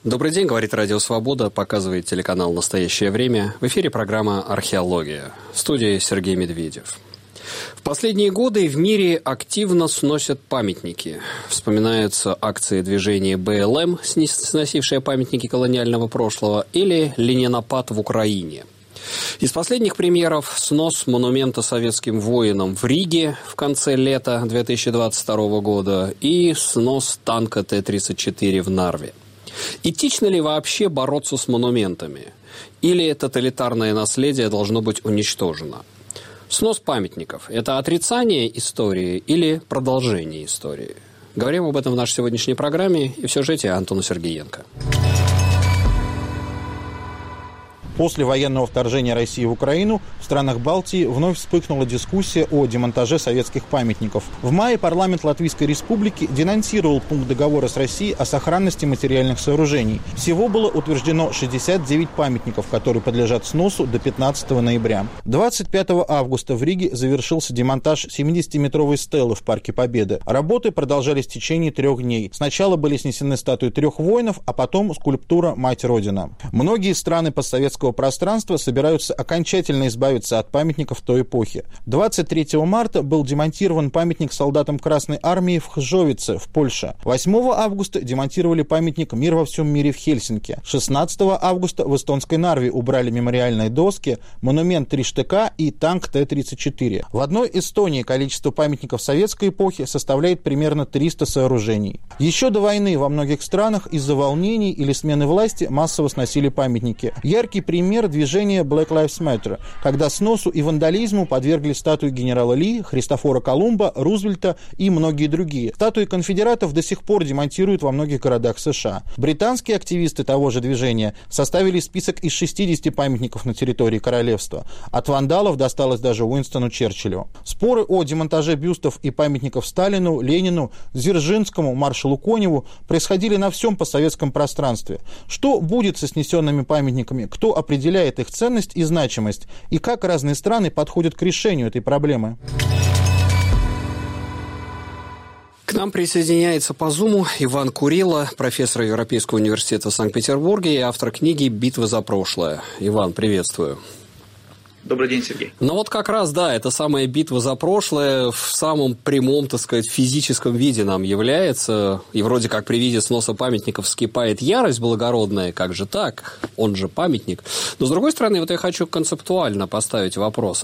Добрый день, говорит Радио Свобода, показывает телеканал «Настоящее время». В эфире программа «Археология». В студии Сергей Медведев. В последние годы в мире активно сносят памятники. Вспоминаются акции движения БЛМ, сносившие памятники колониального прошлого, или ленинопад в Украине. Из последних примеров снос монумента советским воинам в Риге в конце лета 2022 года и снос танка Т-34 в Нарве. Этично ли вообще бороться с монументами? Или тоталитарное наследие должно быть уничтожено? Снос памятников – это отрицание истории или продолжение истории? Говорим об этом в нашей сегодняшней программе и в сюжете Антона Сергеенко. После военного вторжения России в Украину в странах Балтии вновь вспыхнула дискуссия о демонтаже советских памятников. В мае парламент Латвийской Республики денонсировал пункт договора с Россией о сохранности материальных сооружений. Всего было утверждено 69 памятников, которые подлежат сносу до 15 ноября. 25 августа в Риге завершился демонтаж 70-метровой стелы в Парке Победы. Работы продолжались в течение 3 дней. Сначала были снесены статуи 3 воинов, а потом скульптура «Мать Родина». Многие страны постсоветского пространства собираются окончательно избавиться от памятников той эпохи. 23 марта был демонтирован памятник солдатам Красной Армии в Хжовице, в Польше. 8 августа демонтировали памятник «Мир во всем мире» в Хельсинки. 16 августа в эстонской Нарве убрали мемориальные доски, монумент 3 штыка и танк Т-34. В одной Эстонии количество памятников советской эпохи составляет примерно 300 сооружений. Еще до войны во многих странах из-за волнений или смены власти массово сносили памятники. Яркий пример движения Black Lives Matter, когда сносу и вандализму подвергли статуи генерала Ли, Христофора Колумба, Рузвельта и многие другие. Статуи конфедератов до сих пор демонтируют во многих городах США. Британские активисты того же движения составили список из 60 памятников на территории королевства. От вандалов досталось даже Уинстону Черчиллю. Споры о демонтаже бюстов и памятников Сталину, Ленину, Дзержинскому, маршалу Коневу происходили на всем постсоветском пространстве. Что будет со снесенными памятниками? Кто определяет их ценность и значимость? И как разные страны подходят к решению этой проблемы? К нам присоединяется по Зуму Иван Курило, профессор Европейского университета в Санкт-Петербурге и автор книги «Битва за прошлое». Иван, приветствую. Добрый день, Сергей. Ну вот как раз, да, эта самая битва за прошлое в самом прямом, так сказать, физическом виде нам является. И вроде как при виде сноса памятников вскипает ярость благородная. Как же так? Он же памятник. Но с другой стороны, вот я хочу концептуально поставить вопрос.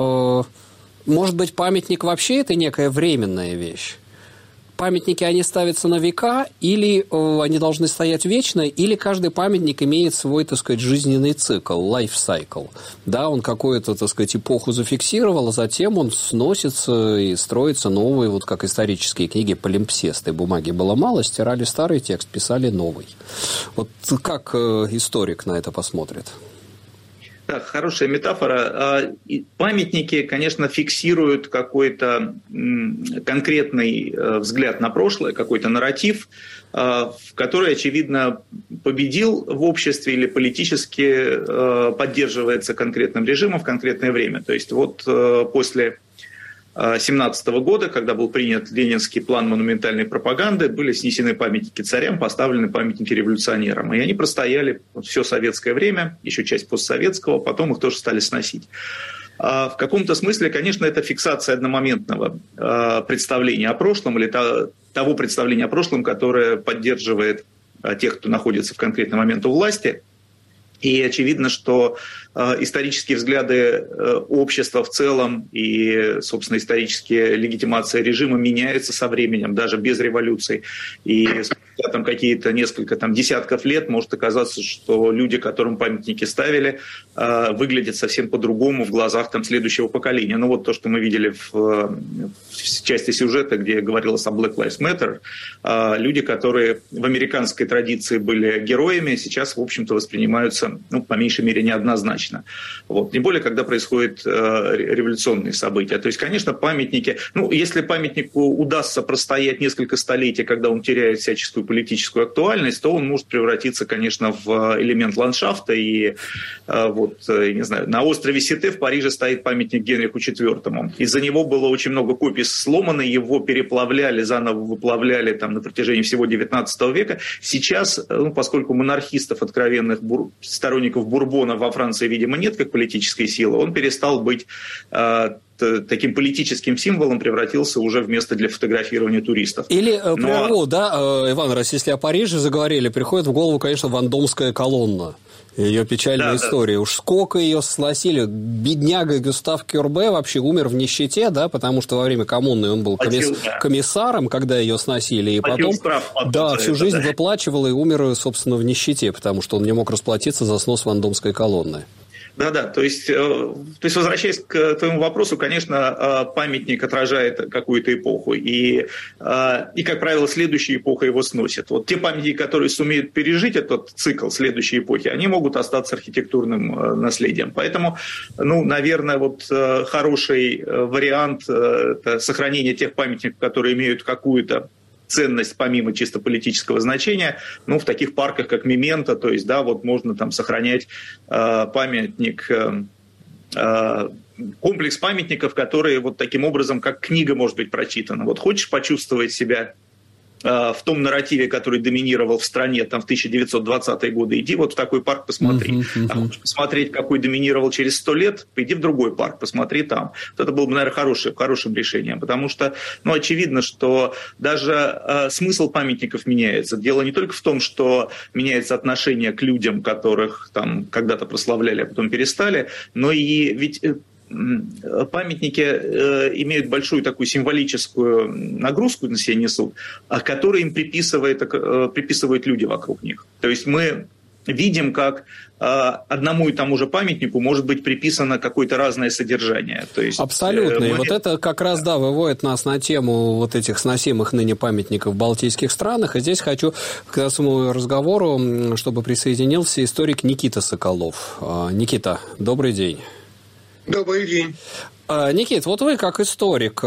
Может быть, памятник вообще это некая временная вещь? Памятники, они ставятся на века, или они должны стоять вечно, или каждый памятник имеет свой, так сказать, жизненный цикл, life cycle. Да, он какую-то, так сказать, эпоху зафиксировал, а затем он сносится и строится новый, вот как исторические книги палимпсесты. Бумаги было мало, стирали старый текст, писали новый. Вот как историк на это посмотрит? Да, хорошая метафора. Памятники, конечно, фиксируют какой-то конкретный взгляд на прошлое, какой-то нарратив, который, очевидно, победил в обществе или политически поддерживается конкретным режимом в конкретное время. То есть вот после 1917 года, когда был принят ленинский план монументальной пропаганды, были снесены памятники царям, поставлены памятники революционерам. И они простояли все советское время, еще часть постсоветского, потом их тоже стали сносить. В каком-то смысле, конечно, это фиксация одномоментного представления о прошлом или того представления о прошлом, которое поддерживает тех, кто находится в конкретный момент у власти. И очевидно, что исторические взгляды общества в целом и, собственно, исторические легитимации режима меняются со временем, даже без революции. И спустя там какие-то несколько десятков лет может оказаться, что люди, которым памятники ставили, выглядят совсем по-другому в глазах следующего поколения. Ну вот то, что мы видели в части сюжета, где говорилось о Black Lives Matter, люди, которые в американской традиции были героями, сейчас, в общем-то, воспринимаются, по меньшей мере, неоднозначно. Вот. Тем более, когда происходят революционные события. То есть, конечно, памятники... если памятнику удастся простоять несколько столетий, когда он теряет всяческую политическую актуальность, то он может превратиться, конечно, в элемент ландшафта. И не знаю, на острове Сите в Париже стоит памятник Генриху IV. Из-за него было очень много копий сломано, его переплавляли, заново выплавляли там на протяжении всего XIX века. Сейчас, поскольку монархистов, откровенных сторонников Бурбона во Франции, видимо, нет как политической силы, он перестал быть таким политическим символом, превратился уже в место для фотографирования туристов. Или, Иван, раз если о Париже заговорили, приходит в голову, конечно, Вандомская колонна. Ее печальная история. Уж сколько ее сносили. Бедняга Гюстав Кюрбе вообще умер в нищете, да, потому что во время коммуны он был комиссаром, когда ее сносили, и потом всю жизнь выплачивал и умер, собственно, в нищете, потому что он не мог расплатиться за снос Вандомской колонны. Да. То есть, возвращаясь к твоему вопросу, конечно, памятник отражает какую-то эпоху. И, как правило, следующая эпоха его сносит. Вот те памятники, которые сумеют пережить этот цикл следующей эпохи, они могут остаться архитектурным наследием. Поэтому, наверное, хороший вариант – это сохранение тех памятников, которые имеют какую-то ценность помимо чисто политического значения, в таких парках, как Мементо, то есть, можно там сохранять памятник, комплекс памятников, которые таким образом, как книга может быть прочитана. Хочешь почувствовать себя в том нарративе, который доминировал в стране в 1920-е годы, иди в такой парк, посмотри. А хочешь посмотреть, какой доминировал через 100 лет, иди в другой парк, посмотри там. Это было бы, наверное, хорошим решением, потому что, очевидно, что даже смысл памятников меняется. Дело не только в том, что меняется отношение к людям, которых там когда-то прославляли, а потом перестали, но и ведь памятники имеют большую такую символическую нагрузку на себя несут, которую им приписывают люди вокруг них. То есть мы видим, как одному и тому же памятнику может быть приписано какое-то разное содержание. То есть, абсолютно. И это как раз, выводит нас на тему этих сносимых ныне памятников в балтийских странах. И здесь хочу к нашему разговору, чтобы присоединился историк Никита Соколов. Никита, добрый день. Добрый день. Никит, вы как историк,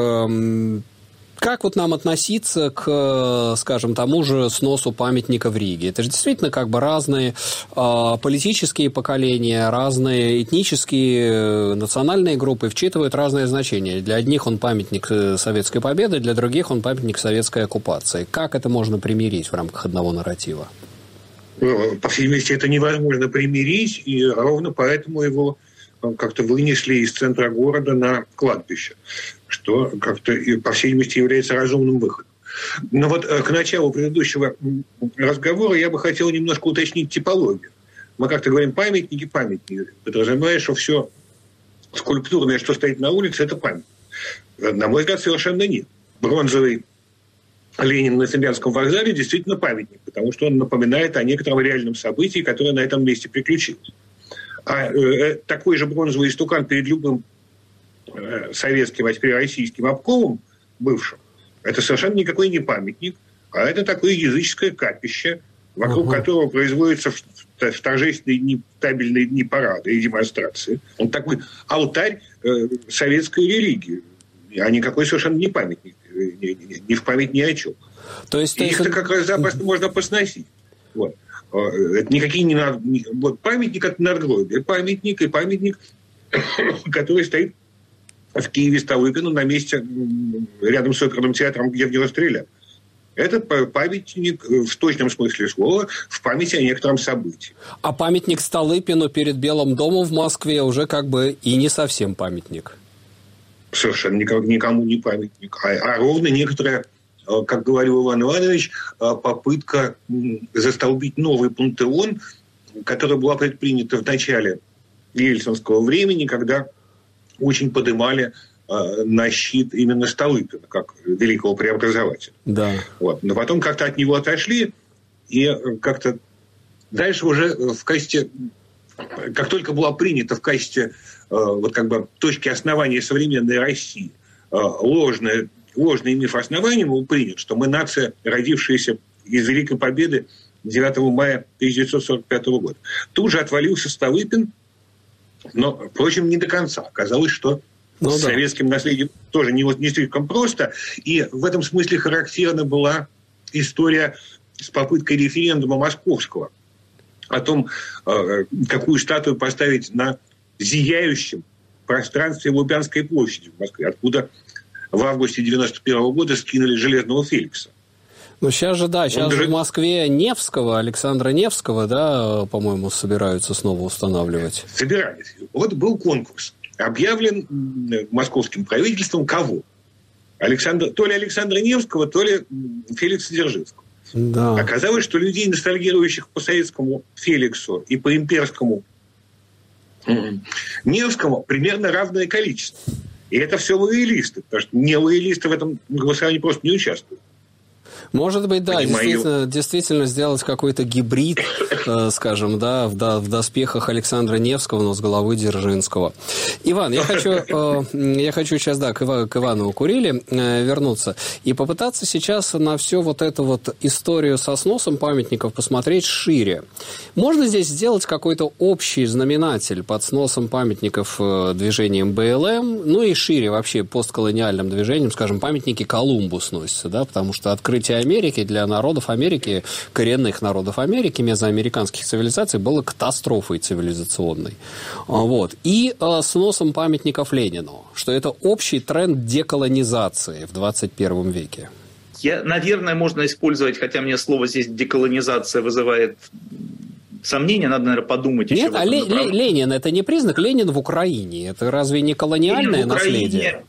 как нам относиться к, скажем, тому же сносу памятника в Риге? Это же действительно разные политические поколения, разные этнические, национальные группы вчитывают разные значения. Для одних он памятник Советской Победы, для других он памятник советской оккупации. Как это можно примирить в рамках одного нарратива? По всей видимости, это невозможно примирить, и ровно поэтому его как-то вынесли из центра города на кладбище, что как-то, по всей видимости, является разумным выходом. Но к началу предыдущего разговора я бы хотел немножко уточнить типологию. Мы как-то говорим памятники, подразумевая, что все скульптурное, что стоит на улице, это памятник. На мой взгляд, совершенно нет. Бронзовый Ленин на Цимлянском вокзале действительно памятник, потому что он напоминает о некотором реальном событии, которое на этом месте приключилось. А такой же бронзовый истукан перед любым советским, а теперь российским обкомом бывшим, это совершенно никакой не памятник, а это такое языческое капище, вокруг которого производятся в торжественные дни, табельные дни парады и демонстрации. Он такой алтарь советской религии, а никакой совершенно не памятник, не в память ни о чем. То есть, их-то как раз запросто можно посносить. Это никакие не надо. Памятник от надгробия. Памятник, который стоит в Киеве Столыпину на месте рядом с оперным театром, где в него стреляли. Это памятник в точном смысле слова в памяти о некотором событии. А памятник Столыпину перед Белым домом в Москве уже и не совсем памятник. Совершенно никому не памятник. А ровно некоторая, как говорил Иван Иванович, попытка застолбить новый пантеон, которая была предпринята в начале ельцинского времени, когда очень подымали на щит именно Столыпина, как великого преобразователя. Да. Но потом как-то от него отошли, и как-то дальше уже в качестве, как только была принята в качестве точки основания современной России ложный миф основания был принят, что мы нация, родившаяся из Великой Победы 9 мая 1945 года. Тут же отвалился Столыпин, но, впрочем, не до конца. Оказалось, что с советским наследием тоже не слишком просто. И в этом смысле характерна была история с попыткой референдума московского о том, какую статую поставить на зияющем пространстве Лубянской площади в Москве, откуда в августе 1991 года скинули Железного Феликса. Ну, сейчас же, да, сейчас же в Москве Невского, Александра Невского, да, по-моему, собираются снова устанавливать. Собирались. Вот был конкурс. Объявлен московским правительством кого? То ли Александра Невского, то ли Феликса Дзержинского. Да. Оказалось, что людей, ностальгирующих по советскому Феликсу и по имперскому Невскому, примерно равное количество. И это все лоялисты, потому что не лоялисты в этом голосовании просто не участвуют. Может быть, да, действительно сделать какой-то гибрид, скажем, да, в доспехах Александра Невского, но с головой Дзержинского. Иван, я хочу сейчас, да, к Ивану Курили вернуться и попытаться сейчас на всю вот эту вот историю со сносом памятников посмотреть шире. Можно здесь сделать какой-то общий знаменатель под сносом памятников движением БЛМ, ну и шире вообще постколониальным движением, скажем, памятники Колумбу сносятся, да, потому что открытие Америки для народов Америки, коренных народов Америки, мезоамериканских цивилизаций, было катастрофой цивилизационной. Вот. И сносом памятников Ленину, что это общий тренд деколонизации в 21 веке. Наверное, можно использовать, хотя мне слово здесь деколонизация вызывает сомнения, надо, наверное, подумать. Нет, а Ленин – это не признак, Ленин в Украине. Это разве не колониальное наследие?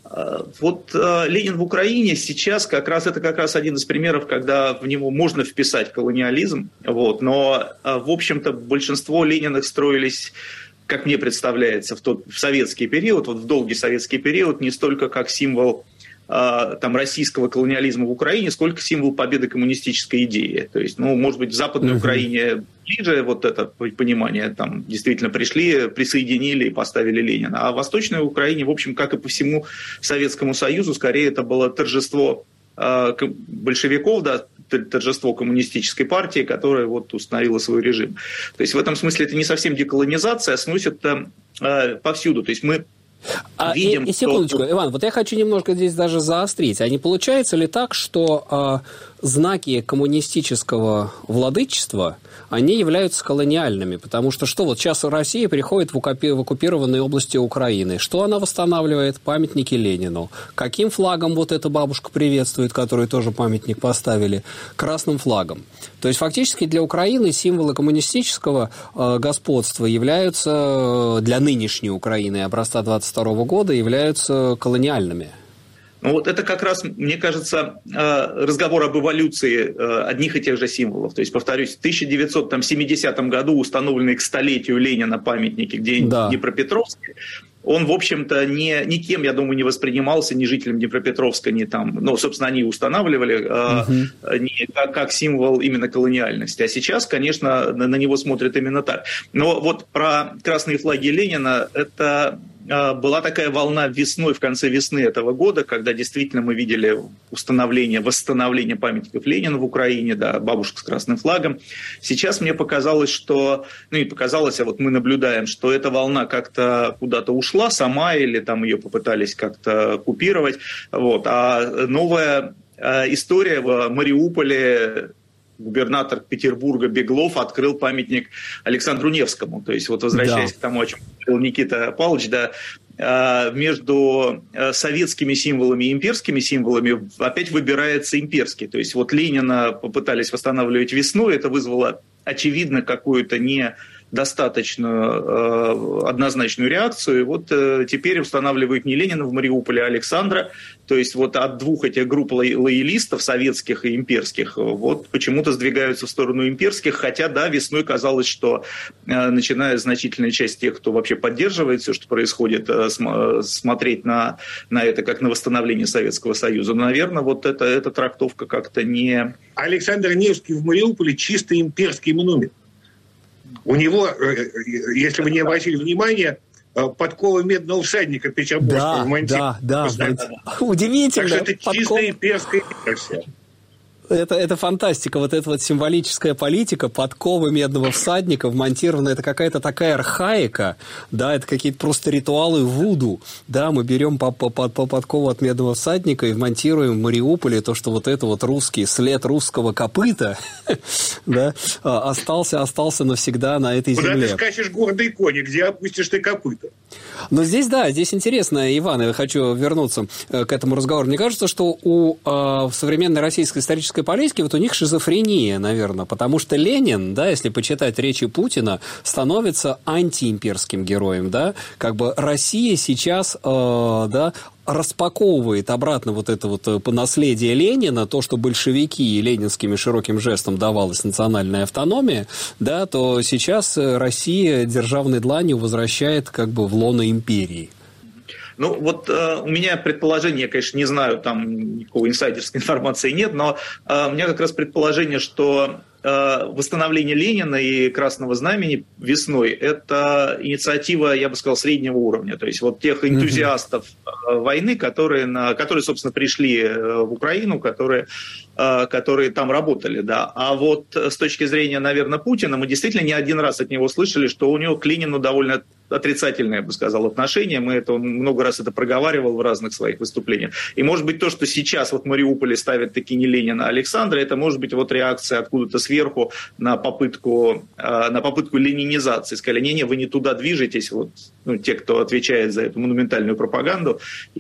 Вот Ленин в Украине сейчас как раз один из примеров, когда в него можно вписать колониализм, вот, но, в общем-то, большинство Лениных строились, как мне представляется, в советский период, вот в долгий советский период, не столько как символ там, российского колониализма в Украине, сколько символ победы коммунистической идеи. То есть, ну, может быть, в Западной Украине ближе вот это понимание, там действительно пришли, присоединили и поставили Ленина. А в Восточной Украине, в общем, как и по всему Советскому Союзу, скорее это было торжество большевиков, да, торжество коммунистической партии, которая вот установила свой режим. То есть в этом смысле это не совсем деколонизация, а сносит повсюду. То есть мы видим, и секундочку, Иван, вот я хочу немножко здесь даже заострить. А не получается ли так, что знаки коммунистического владычества, они являются колониальными? Потому что вот сейчас Россия приходит в оккупированные области Украины. Что она восстанавливает? Памятники Ленину. Каким флагом вот эта бабушка приветствует, которой тоже памятник поставили? Красным флагом. То есть фактически для Украины символы коммунистического господства являются, для нынешней Украины образца 22 года, являются колониальными. Ну, вот это как раз, мне кажется, разговор об эволюции одних и тех же символов. То есть, повторюсь, в 1970 году установленный к столетию Ленина памятники где-нибудь в Днепропетровске, он, в общем-то, никем, я думаю, не воспринимался, ни жителям Днепропетровска, ни там, ну, собственно, они устанавливали не как символ именно колониальности. А сейчас, конечно, на него смотрят именно так. Но вот про красные флаги Ленина, это была такая волна весной, в конце весны этого года, когда действительно мы видели восстановление памятников Ленина в Украине, да, бабушка с красным флагом. Сейчас мне показалось, что, ну не показалось, а вот мы наблюдаем, что эта волна как-то куда-то ушла сама, или там ее попытались как-то купировать. Вот. А новая история в Мариуполе, губернатор Петербурга Беглов открыл памятник Александру Невскому. То есть, вот возвращаясь к тому, о чем говорил Никита Павлович, да, между советскими символами и имперскими символами опять выбирается имперский. То есть, вот Ленина попытались восстанавливать весной, это вызвало, очевидно, какую-то недостаточную однозначную реакцию. И вот теперь устанавливают не Ленина в Мариуполе, а Александра. То есть вот от двух этих групп лоялистов, советских и имперских, вот почему-то сдвигаются в сторону имперских, хотя, да, весной казалось, что начиная значительная часть тех, кто вообще поддерживает все, что происходит, смотреть на это как на восстановление Советского Союза. Но, наверное, вот эта трактовка как-то не... Александр Невский в Мариуполе чисто имперский монумент. У него, если вы не обратили внимания, подкова медного всадника Петербургского. Да. Удивительно. Так что это чистая имперская версия. Это фантастика. Вот эта вот символическая политика, подковы медного всадника вмонтированы, это какая-то такая архаика, да, это какие-то просто ритуалы вуду, да, мы берем по подкову от медного всадника и вмонтируем в Мариуполе то, что вот это вот русский след русского копыта, да, остался навсегда на этой земле. Куда ты скачешь гордый кони, где опустишь ты копыта? Но здесь, да, здесь интересно, Иван, я хочу вернуться к этому разговору. Мне кажется, что у современной российской исторической политики вот у них шизофрения, наверное, потому что Ленин, да, если почитать речи Путина, становится антиимперским героем, да, как бы Россия сейчас, да, распаковывает обратно вот это вот наследие Ленина, то, что большевики и ленинским широким жестом давалась национальная автономия, да, то сейчас Россия державной дланью возвращает как бы в лоно империи. Ну, вот у меня предположение, я, конечно, не знаю, там никакой инсайдерской информации нет, но у меня как раз предположение, что восстановление Ленина и Красного Знамени весной – это инициатива, я бы сказал, среднего уровня. То есть вот тех энтузиастов войны, которые, собственно, пришли в Украину, которые там работали. Да. А вот с точки зрения, наверное, Путина, мы действительно не один раз от него слышали, что у него к Ленину довольно отрицательное, я бы сказал, отношение. Он много раз это проговаривал в разных своих выступлениях. И, может быть, то, что сейчас вот в Мариуполе ставят таки не Ленина, а Александра, это, может быть, вот реакция откуда-то сверху на попытку ленинизации. Сказали, не, вы не туда движетесь, вот, те, кто отвечает за эту монументальную пропаганду,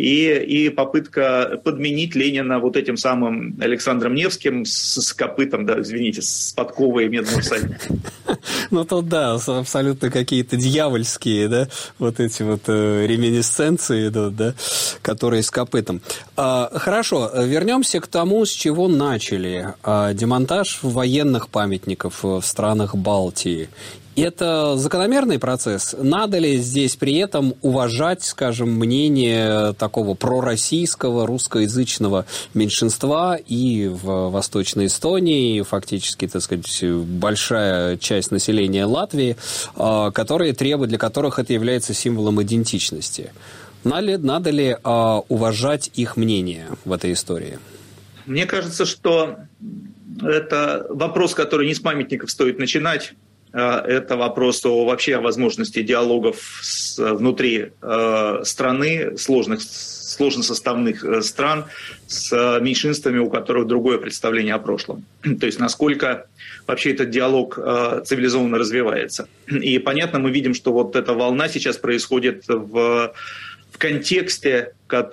и попытка подменить Ленина вот этим самым Александром Невским с копытом, да, извините, с подковой медного всадника. Ну, тут, да, абсолютно какие-то дьявольские, да, вот эти вот реминисценции идут, да, которые с копытом. Хорошо, вернемся к тому, с чего начали. Демонтаж военных памятников в странах Балтии. Это закономерный процесс? Надо ли здесь при этом уважать, скажем, мнение такого пророссийского, русскоязычного меньшинства и в Восточной Эстонии, фактически, так сказать, большая часть населения Латвии, для которых это является символом идентичности? Надо ли уважать их мнение в этой истории? Мне кажется, что это вопрос, который не с памятников стоит начинать. Это вопрос вообще о возможности диалогов внутри страны, сложно составных стран, с меньшинствами, у которых другое представление о прошлом. То есть насколько вообще этот диалог цивилизованно развивается. И понятно, мы видим, что вот эта волна сейчас происходит в контексте,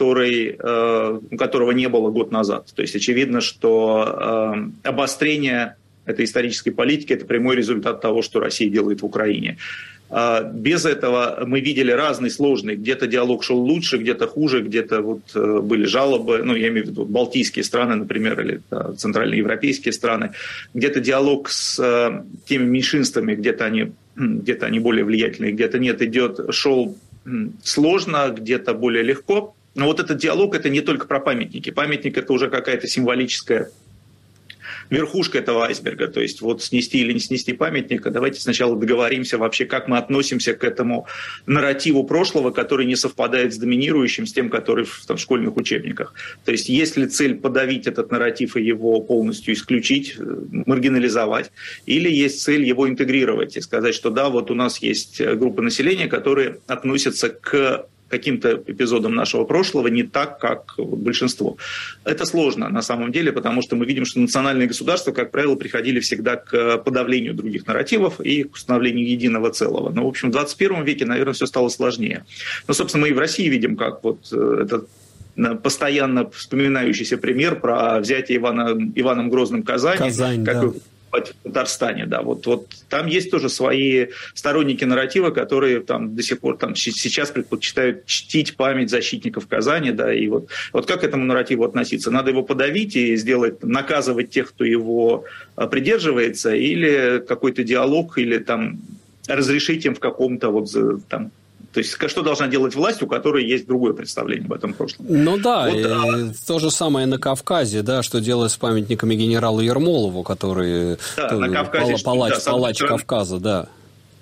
которого не было год назад. То есть очевидно, что обострение этой исторической политики – это прямой результат того, что Россия делает в Украине. Без этого мы видели разный сложный. Где-то диалог шел лучше, где-то хуже, где-то вот были жалобы, я имею в виду балтийские страны, например, или центральноевропейские страны. Где-то диалог с теми меньшинствами, где-то они более влиятельные, где-то нет, шел сложно, где-то более легко. Но вот этот диалог – это не только про памятники. Памятник – это уже какая-то символическая верхушка этого айсберга, то есть вот снести или не снести памятник, давайте сначала договоримся вообще, как мы относимся к этому нарративу прошлого, который не совпадает с доминирующим, с тем, который в школьных учебниках. То есть есть ли цель подавить этот нарратив и его полностью исключить, маргинализовать, или есть цель его интегрировать и сказать, что да, вот у нас есть группа населения, которые относятся к каким-то эпизодам нашего прошлого не так, как большинство. Это сложно на самом деле, потому что мы видим, что национальные государства, как правило, приходили всегда к подавлению других нарративов и к установлению единого целого. Но, в общем, в 21 веке, наверное, все стало сложнее. Но, собственно, мы и в России видим, как вот этот постоянно вспоминающийся пример про взятие Иваном Грозным Казань, как в Татарстане, да, вот там есть тоже свои сторонники нарратива, которые там до сих пор сейчас предпочитают чтить память защитников Казани, да, и вот как к этому нарративу относиться? Надо его подавить и наказывать тех, кто его придерживается, или какой-то диалог, или там разрешить им в каком-то то есть, что должна делать власть, у которой есть другое представление об этом прошлом? Ну да, то же самое на Кавказе, да, что делать с памятниками генералу Ермолову, который палач Кавказа, да.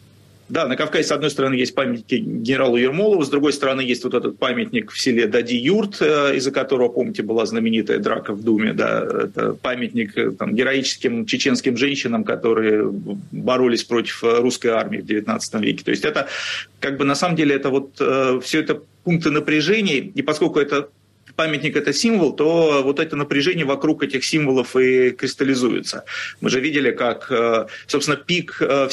Да, на Кавказе, с одной стороны, есть памятники генералу Ермолову, с другой стороны, есть вот этот памятник в селе Дади-Юрт, из-за которого, помните, была знаменитая драка в Думе. Да? Это памятник там, героическим чеченским женщинам, которые боролись против русской армии в XIX веке. То есть это, как бы, на самом деле, это вот все это пункты напряжения, и поскольку это памятник – это символ, то вот это напряжение вокруг этих символов и кристаллизуется. Мы же видели, как, собственно, пик в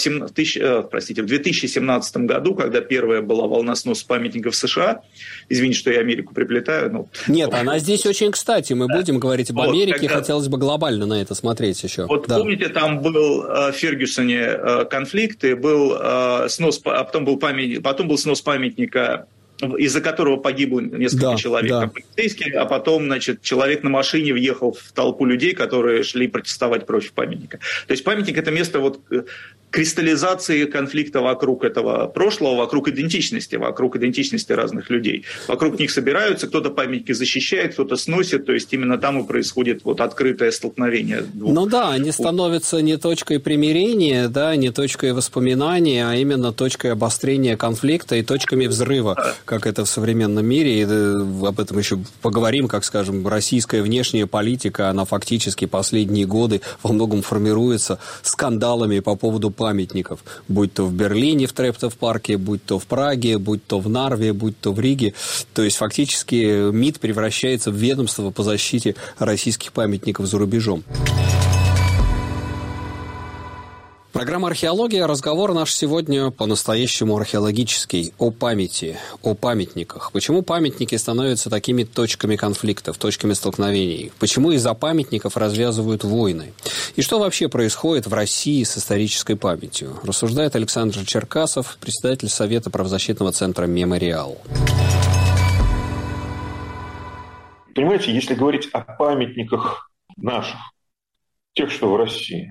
2017 году, когда первая была волна сноса памятников в США. Извините, что я Америку приплетаю. Но... Нет, она здесь очень кстати. Мы будем говорить об Америке, хотелось бы глобально на это смотреть еще. Вот помните, там был в Фергюсоне конфликт, и был снос, потом был снос памятника, из-за которого погибло несколько человек, полицейских, а потом, значит, человек на машине въехал в толпу людей, которые шли протестовать против памятника. То есть памятник – это место вот кристаллизации конфликта вокруг этого прошлого, вокруг идентичности разных людей. Вокруг них собираются, кто-то памятники защищает, кто-то сносит, то есть именно там и происходит вот открытое столкновение двух. Ну да, они становятся не точкой примирения, да, не точкой воспоминаний, а именно точкой обострения конфликта и точками взрыва, как это в современном мире, и об этом еще поговорим, как, скажем, российская внешняя политика, она фактически последние годы во многом формируется скандалами по поводу памятников, будь то в Берлине в Трептов-парке, будь то в Праге, будь то в Нарве, будь то в Риге. То есть фактически МИД превращается в ведомство по защите российских памятников за рубежом. Программа «Археология». Разговор наш сегодня по-настоящему археологический, о памяти, о памятниках. Почему памятники становятся такими точками конфликтов, точками столкновений? Почему из-за памятников развязывают войны? И что вообще происходит в России с исторической памятью? Рассуждает Александр Черкасов, председатель Совета правозащитного центра «Мемориал». Понимаете, если говорить о памятниках наших, тех, что в России,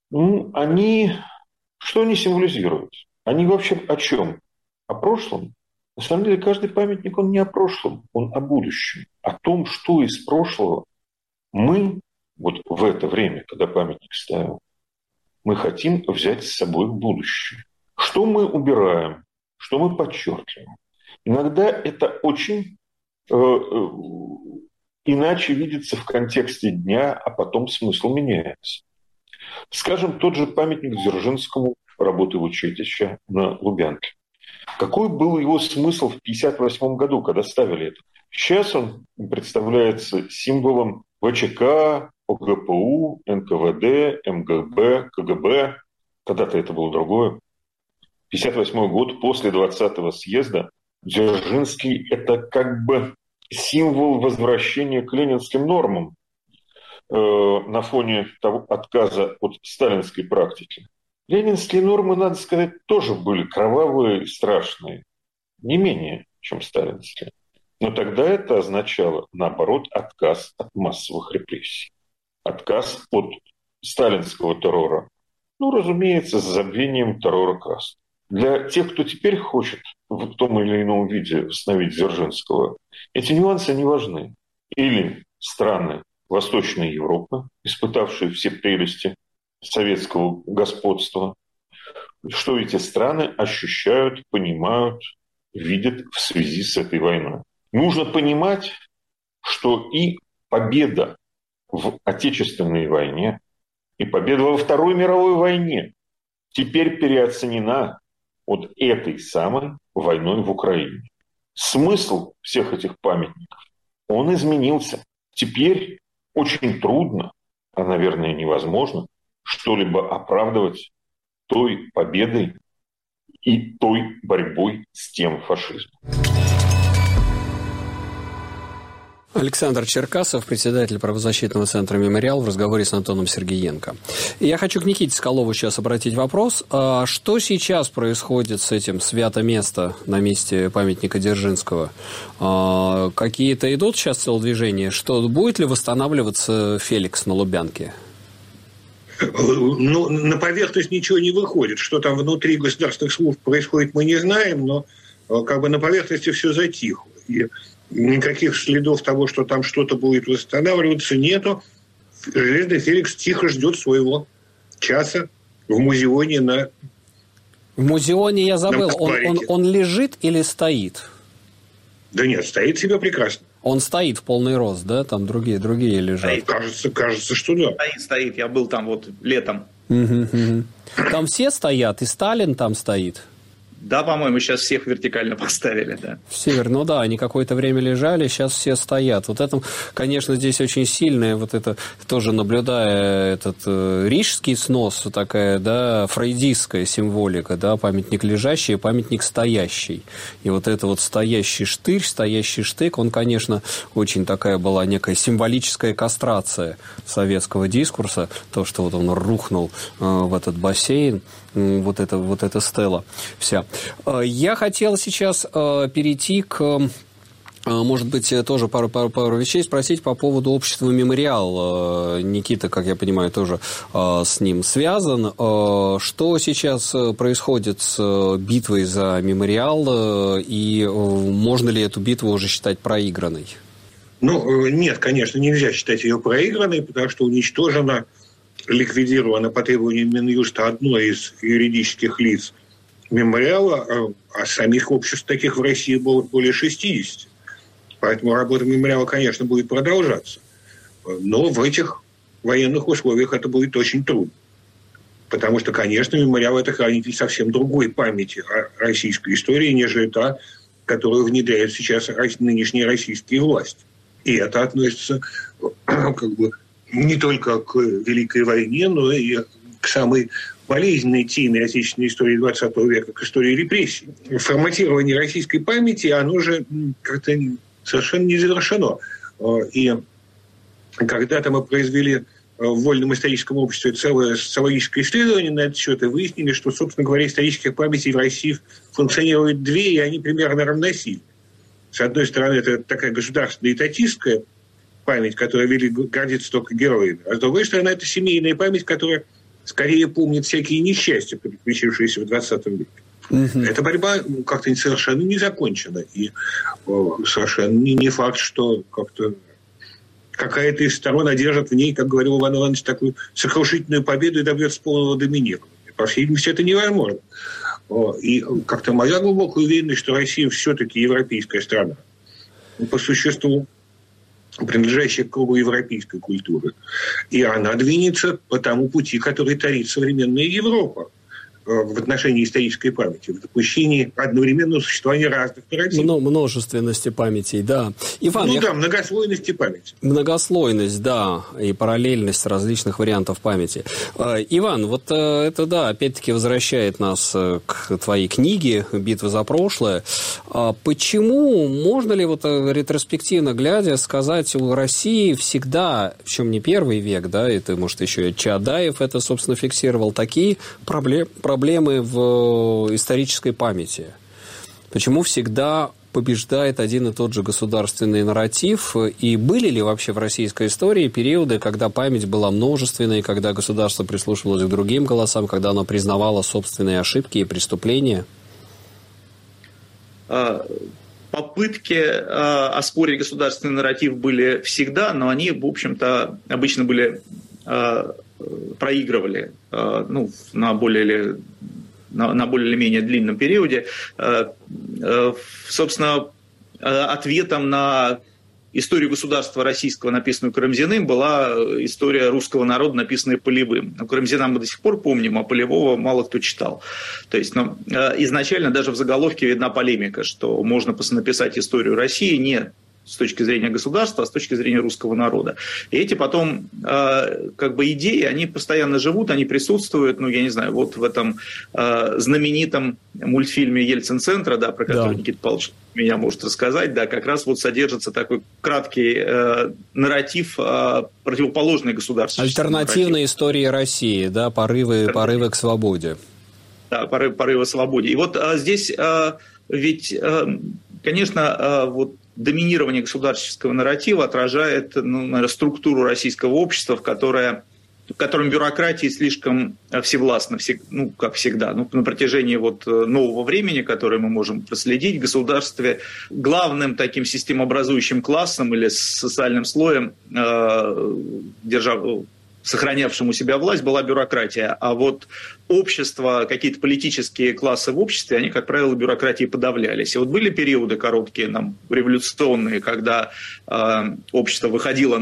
что они символизируют? Они вообще о чем? О прошлом? На самом деле, каждый памятник, он не о прошлом, он о будущем. О том, что из прошлого мы, вот в это время, когда памятник ставим, мы хотим взять с собой в будущее. Что мы убираем, что мы подчеркиваем. Иногда это очень иначе видится в контексте дня, а потом смысл меняется. Скажем, тот же памятник Дзержинскому, работы Вучетича на Лубянке. Какой был его смысл в 1958 году, когда ставили это? Сейчас он представляется символом ВЧК, ОГПУ, НКВД, МГБ, КГБ. Когда-то это было другое. 1958 год, после 20-го съезда, Дзержинский – это как бы символ возвращения к ленинским нормам на фоне того отказа от сталинской практики. Ленинские нормы, надо сказать, тоже были кровавые и страшные, не менее, чем сталинские. Но тогда это означало, наоборот, отказ от массовых репрессий, отказ от сталинского террора. Разумеется, с забвением террора красных. Для тех, кто теперь хочет в том или ином виде восстановить Дзержинского, эти нюансы не важны. Или страны Восточной Европы, испытавшие все прелести советского господства, что эти страны ощущают, понимают, видят в связи с этой войной. Нужно понимать, что и победа в Отечественной войне, и победа во Второй мировой войне теперь переоценена вот этой самой войной в Украине. Смысл всех этих памятников, он изменился. Теперь очень трудно, а, наверное, невозможно, что-либо оправдывать той победой и той борьбой с тем фашизмом. Александр Черкасов, председатель правозащитного центра «Мемориал», в разговоре с Антоном Сергеенко. Я хочу к Никите Соколову сейчас обратить вопрос. Что сейчас происходит с этим свято-место на месте памятника Дзержинского? Какие-то идут сейчас телодвижения? Что, будет ли восстанавливаться Феликс на Лубянке? На поверхность ничего не выходит. Что там внутри государственных служб происходит, мы не знаем, но как бы на поверхности все затихло. И никаких следов того, что там что-то будет восстанавливаться, нету. Железный Феликс тихо ждет своего часа в музеоне на В музеоне я забыл, он лежит или стоит? Да нет, стоит себе прекрасно. Он стоит в полный рост, да? Там другие лежат. Кажется, что да. Стоит. Я был там вот летом. Там все стоят, и Сталин там стоит. Да, по-моему, сейчас всех вертикально поставили, да. Ну да, они какое-то время лежали, сейчас все стоят. Вот это, конечно, здесь очень сильное, вот это, тоже наблюдая этот рижский снос, такая, да, фрейдистская символика, да, памятник лежащий, памятник стоящий. И вот это вот стоящий штырь, стоящий штык, он, конечно, очень такая была некая символическая кастрация советского дискурса, то, что вот он рухнул в этот бассейн, вот эта стела вся. Я хотел сейчас перейти к, может быть, тоже пару вещей спросить по поводу общества «Мемориал». Никита, как я понимаю, тоже с ним связан. Что сейчас происходит с битвой за «Мемориал», и можно ли эту битву уже считать проигранной? Нет, конечно, нельзя считать ее проигранной, потому что уничтожена, ликвидировано по требованию Минюста одно из юридических лиц «Мемориала», а самих обществ таких в России было более 60. Поэтому работа «Мемориала», конечно, будет продолжаться. Но в этих военных условиях это будет очень трудно. Потому что, конечно, «Мемориал» – это хранитель совсем другой памяти о российской истории, нежели та, которую внедряют сейчас нынешние российские власти. И это относится не только к Великой войне, но и к самой болезненной теме отечественной истории XX века, к истории репрессий. Форматирование российской памяти, оно же как-то совершенно не завершено. И когда-то мы произвели в Вольном историческом обществе целое социологическое исследование на этот счет и выяснили, что, собственно говоря, исторических памятей в России функционирует две, и они примерно равносильны. С одной стороны, это такая государственная этатистская память, которая гордится только героями. А с другой стороны, это семейная память, которая скорее помнит всякие несчастья, приключившиеся в 20 веке. Эта борьба как-то совершенно не закончена. И совершенно не факт, что как-то какая-то из сторон одержит в ней, как говорил Иван Иванович, такую сокрушительную победу и добьется полного доминирования. По всей видимости, это невозможно. И как-то моя глубокая уверенность, что Россия все-таки европейская страна. По существу принадлежащая к кругу европейской культуры. И она двинется по тому пути, который тарит современная Европа в отношении исторической памяти, в допущении одновременного существования разных нарративов. Множественности памятей, да. Иван, многослойности памяти. Многослойность, да, и параллельность различных вариантов памяти. Иван, вот это, да, опять-таки возвращает нас к твоей книге «Битва за прошлое». Почему, можно ли вот ретроспективно глядя сказать, у России всегда, причем не первый век, да, это, может, еще и Чаадаев это, собственно, фиксировал, такие проблемы в исторической памяти? Почему всегда побеждает один и тот же государственный нарратив? И были ли вообще в российской истории периоды, когда память была множественной, когда государство прислушивалось к другим голосам, когда оно признавало собственные ошибки и преступления? Попытки оспорить государственный нарратив были всегда, но они, в общем-то, обычно были проигрывали на более или менее длинном периоде. Собственно, ответом на историю государства российского, написанную Карамзиным, была история русского народа, написанная Полевым. Карамзина мы до сих пор помним, а Полевого мало кто читал. То есть изначально даже в заголовке видна полемика, что можно написать историю России не с точки зрения государства, а с точки зрения русского народа. И эти потом идеи, они постоянно живут, они присутствуют, я не знаю, вот в этом знаменитом мультфильме «Ельцин-центра», да, про который Никита Павлович меня может рассказать, да, как раз вот содержится такой краткий нарратив противоположной государственной. Альтернативная история России, да, порывы к свободе. Да, порывы к свободе. И вот здесь ведь, конечно, вот доминирование государственного нарратива отражает, наверное, структуру российского общества, в котором бюрократия слишком всевластна, как всегда. На протяжении нового времени, которое мы можем проследить в государстве, главным таким системообразующим классом или социальным слоем сохранявшим у себя власть, была бюрократия. А вот общество, какие-то политические классы в обществе, они, как правило, бюрократией подавлялись. И вот были периоды короткие, революционные, когда общество выходило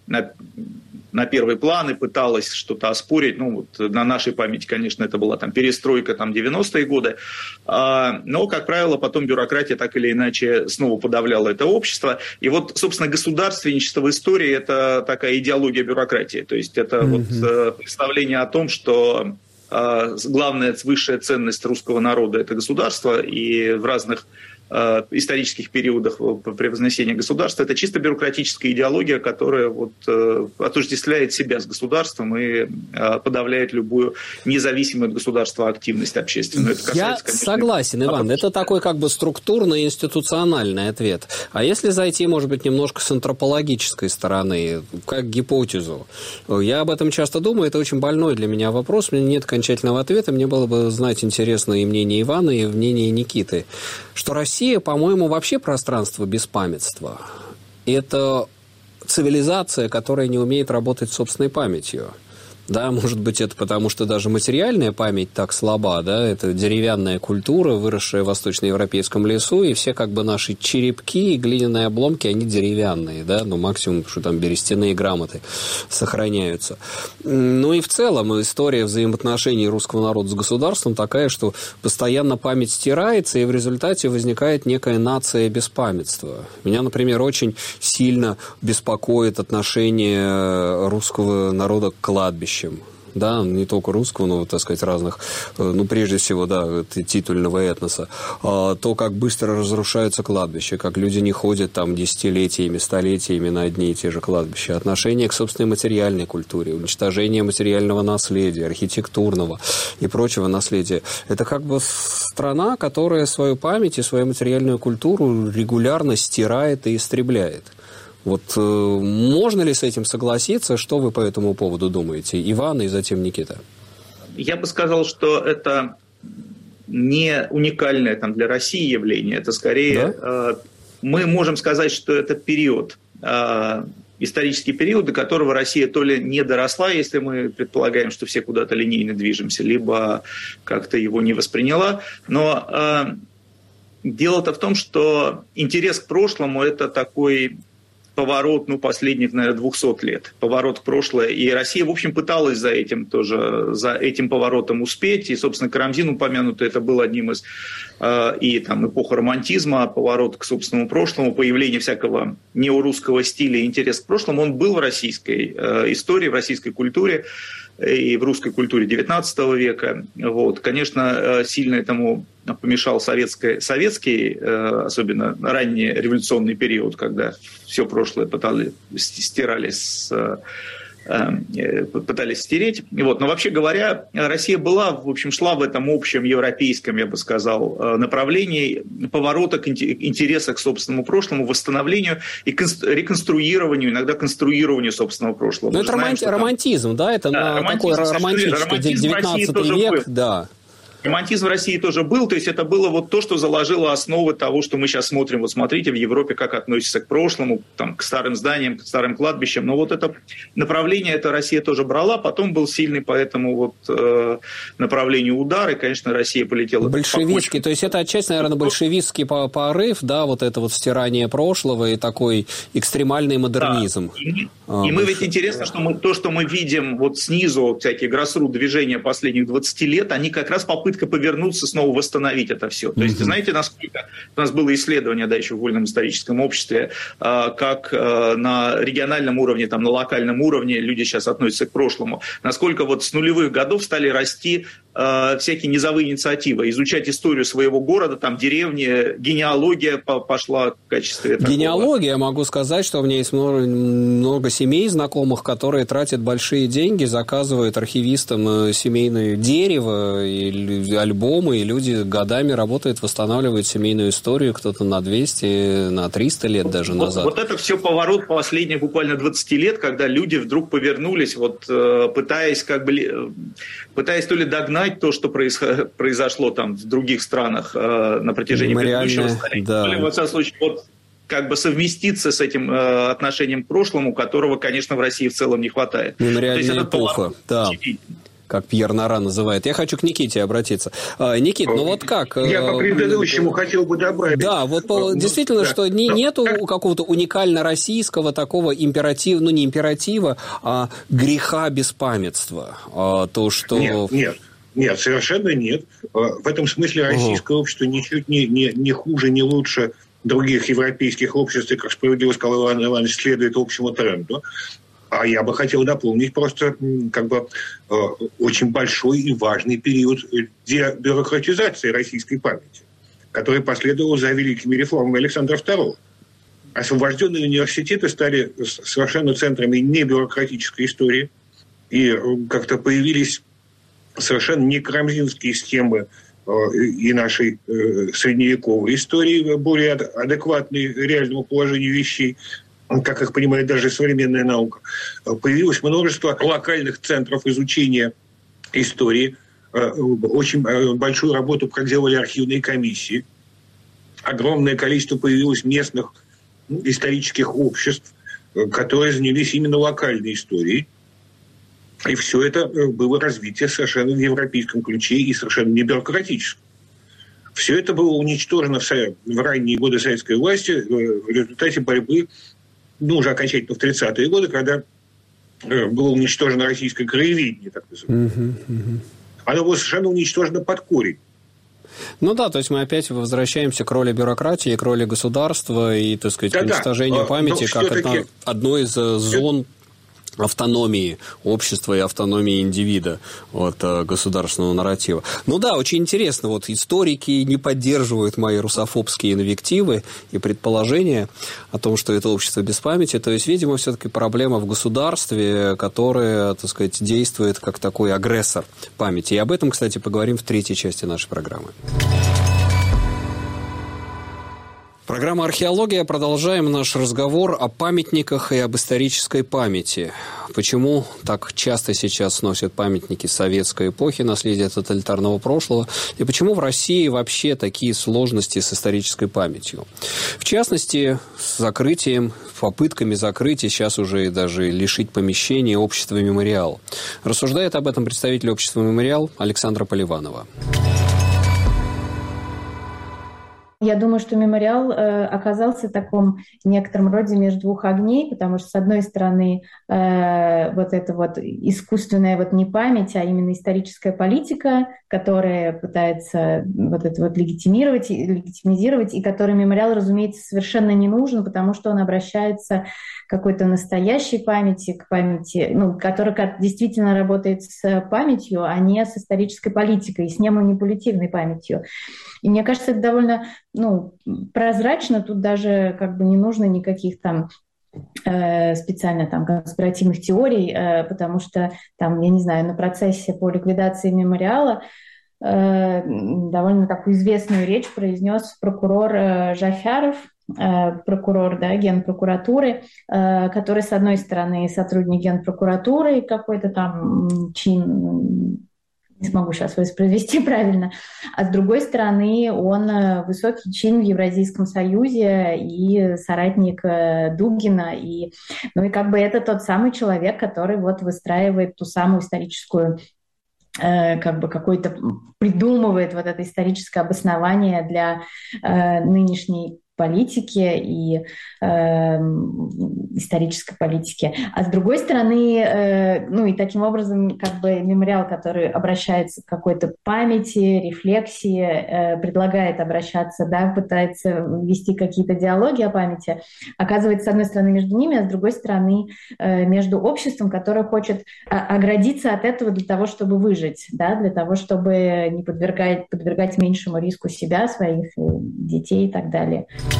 на первый план и пыталось что-то оспорить. На нашей памяти, конечно, это была перестройка 90-е годы. Но, как правило, потом бюрократия так или иначе снова подавляла это общество. И вот, собственно, государственничество в истории – это такая идеология бюрократии. То есть это представление о том, что главная высшая ценность русского народа – это государство, и в разных исторических периодах превознесения государства, это чисто бюрократическая идеология, которая отождествляет себя с государством и подавляет любую независимую от государства активность общественную. Это касается, Я согласен, Иван, это такой структурный институциональный ответ. А если зайти, может быть, немножко с антропологической стороны, как гипотезу, я об этом часто думаю, это очень больной для меня вопрос, у меня нет окончательного ответа, мне было бы знать интересно и мнение Ивана, и мнение Никиты, что Россия, по-моему, вообще пространство беспамятства. Это цивилизация, которая не умеет работать с собственной памятью. Да, может быть, это потому, что даже материальная память так слаба, да, это деревянная культура, выросшая в восточноевропейском лесу, и все наши черепки и глиняные обломки, они деревянные, да, максимум, что там берестяные грамоты сохраняются. И в целом история взаимоотношений русского народа с государством такая, что постоянно память стирается, и в результате возникает некая нация беспамятства. Меня, например, очень сильно беспокоит отношение русского народа к кладбищу. Да, не только русского, но, разных, прежде всего, да, титульного этноса, то, как быстро разрушаются кладбища, как люди не ходят десятилетиями, столетиями на одни и те же кладбища, отношение к собственной материальной культуре, уничтожение материального наследия, архитектурного и прочего наследия. Это страна, которая свою память и свою материальную культуру регулярно стирает и истребляет. Можно ли с этим согласиться? Что вы по этому поводу думаете? Иван и затем Никита. Я бы сказал, что это не уникальное для России явление. Это скорее... Да? Мы можем сказать, что это период, исторический период, до которого Россия то ли не доросла, если мы предполагаем, что все куда-то линейно движемся, либо как-то его не восприняла. Но дело-то в том, что интерес к прошлому – это такой... поворот, последних, наверное, 200 лет. Поворот в прошлое. И Россия, в общем, пыталась за этим поворотом успеть. И, собственно, Карамзин упомянутый, это был одним из эпоха романтизма, поворот к собственному прошлому, появление всякого неорусского стиля, интерес к прошлому, он был в российской истории, в российской культуре и в русской культуре XIX века. Конечно, сильно этому помешал советский, особенно ранний революционный период, когда все прошлое пытались стереть. Но вообще говоря, Россия шла в этом общем европейском, я бы сказал, направлении поворота к интереса к собственному прошлому, восстановлению и реконструированию, иногда конструированию собственного прошлого. Это романтизм, да? Это такой романтический 19 век, да. Романтизм в России тоже был, то есть это было то, что заложило основы того, что мы сейчас смотрим. Смотрите, в Европе как относятся к прошлому, к старым зданиям, к старым кладбищам. Но это направление, это Россия тоже брала, потом был сильный по этому направлению удар, и, конечно, Россия полетела... Большевистский, то есть это отчасти, наверное, большевистский порыв, да, это стирание прошлого и такой экстремальный модернизм. Да. И мы ведь интересно, что что мы видим снизу, всякие гроссрут движения последних 20 лет, они как раз попытка повернуться, снова восстановить это все. То есть, знаете, насколько у нас было исследование, еще в Вольном историческом обществе, как на региональном уровне, на локальном уровне люди сейчас относятся к прошлому, насколько с нулевых годов стали расти всякие низовые инициативы, изучать историю своего города, деревни, генеалогия пошла в качестве такого. Генеалогия, могу сказать, что у меня есть много семей знакомых, которые тратят большие деньги, заказывают архивистам семейное дерево и альбомы, и люди годами работают, восстанавливают семейную историю, кто-то на 200, на 300 лет даже назад. Это все поворот последних буквально 20 лет, когда люди вдруг повернулись, пытаясь то ли догнать то, что произошло в других странах на протяжении предыдущего столетия, то ли, во всяком случае, как бы совместиться с этим отношением к прошлому, которого, конечно, в России в целом не хватает. Мемориальная эпоха, да. Как Пьер Нора называет. Я хочу к Никите обратиться. Никит, ну вот как? Я по предыдущему хотел бы добавить. Да, вот действительно, что нету какого-то уникально российского такого императива, ну не императива, а греха беспамятства. То, что... Нет, совершенно нет. В этом смысле российское общество ничуть не хуже, не лучше других европейских обществ, и, как справедливо сказал Иван Иванович, следует общему тренду. А я бы хотел дополнить просто как бы очень большой и важный период дебюрократизации российской памяти, который последовал за великими реформами Александра II. Освобожденные университеты стали совершенно центрами небюрократической истории, и как-то появились совершенно не карамзинские схемы и нашей средневековой истории, более адекватные реальному положению вещей, как их понимает даже современная наука. Появилось множество локальных центров изучения истории. Очень большую работу проделали архивные комиссии. Огромное количество появилось местных исторических обществ, которые занялись именно локальной историей. И все это было развитие совершенно в европейском ключе и совершенно не бюрократическом. Все это было уничтожено в ранние годы советской власти в результате борьбы, уже окончательно в 30-е годы, когда было уничтожено российское краеведение, так называемое. Оно было совершенно уничтожено под корень. Ну да, то есть мы опять возвращаемся к роли бюрократии, к роли государства и, так сказать, уничтожению памяти как одной из зон автономии общества и автономии индивида от государственного нарратива. Ну да, очень интересно. Вот историки не поддерживают мои русофобские инвективы и предположения о том, что это общество без памяти. То есть, видимо, все-таки проблема в государстве, которое, так сказать, действует как такой агрессор памяти. И об этом, кстати, поговорим в третьей части нашей программы. Программа «Археология». Продолжаем наш разговор о памятниках и об исторической памяти. Почему так часто сейчас сносят памятники советской эпохи, наследия тоталитарного прошлого, и почему в России вообще такие сложности с исторической памятью. В частности, с закрытием, попытками закрыть и сейчас уже и даже лишить помещения общества «Мемориал». Рассуждает об этом представитель общества «Мемориал» Александра Поливанова. Я думаю, что «Мемориал» оказался в таком некотором роде между двух огней, потому что, с одной стороны, вот эта вот искусственная вот не память, а именно историческая политика, которая пытается вот это вот легитимизировать, и которой «Мемориал», разумеется, совершенно не нужен, потому что он обращается к какой-то настоящей памяти, к памяти, которая действительно работает с памятью, а не с исторической политикой, с неманипулятивной памятью. И мне кажется, это довольно прозрачно, тут даже как бы не нужно никаких там специально там конспиративных теорий, потому что там, я не знаю, на процессе по ликвидации «Мемориала» довольно такую известную речь произнес прокурор Жафяров, прокурор, генпрокуратуры, который, с одной стороны, сотрудник генпрокуратуры, какой-то там чин, не смогу сейчас воспроизвести правильно, а с другой стороны, он высокий чин в Евразийском союзе и соратник Дугина, и как бы это тот самый человек, который вот выстраивает ту самую историческую, как бы какой-то придумывает вот это историческое обоснование для нынешней политики и исторической политики. А с другой стороны, и таким образом, как бы «Мемориал», который обращается к какой-то памяти, рефлексии, предлагает обращаться, пытается вести какие-то диалоги о памяти, оказывается, с одной стороны, между ними, а с другой стороны, между обществом, которое хочет оградиться от этого для того, чтобы выжить, для того, чтобы не подвергать меньшему риску себя, своих детей и так далее.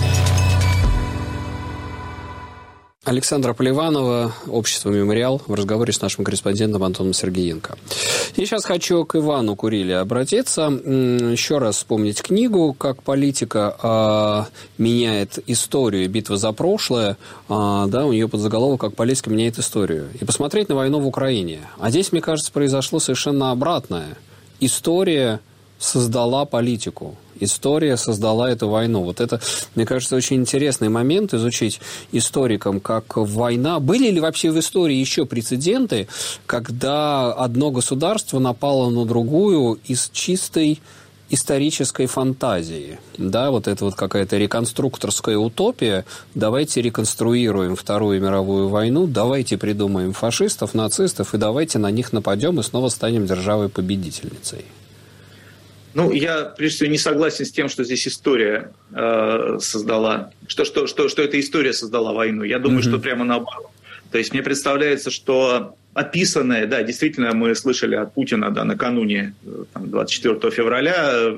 Александра Поливанова, общество «Мемориал», в разговоре с нашим корреспондентом Антоном Сергеенко. И сейчас хочу к Ивану Куриле обратиться. Еще раз вспомнить книгу «Как политика меняет историю. Битва за прошлое». У нее подзаголовок «Как политика меняет историю». И посмотреть на войну в Украине. А здесь, мне кажется, произошло совершенно обратное. История создала политику. История создала эту войну. Вот это, мне кажется, очень интересный момент изучить историкам, как война... Были ли вообще в истории еще прецеденты, когда одно государство напало на другую из чистой исторической фантазии? Да, вот это вот какая-то реконструкторская утопия. Давайте реконструируем Вторую мировую войну, давайте придумаем фашистов, нацистов, и давайте на них нападем и снова станем державой-победительницей. Ну, я, прежде всего, не согласен с тем, что здесь история создала, что эта история создала войну. Я думаю, что прямо наоборот. То есть мне представляется, что описанное, да, действительно, мы слышали от Путина, да, накануне 24 февраля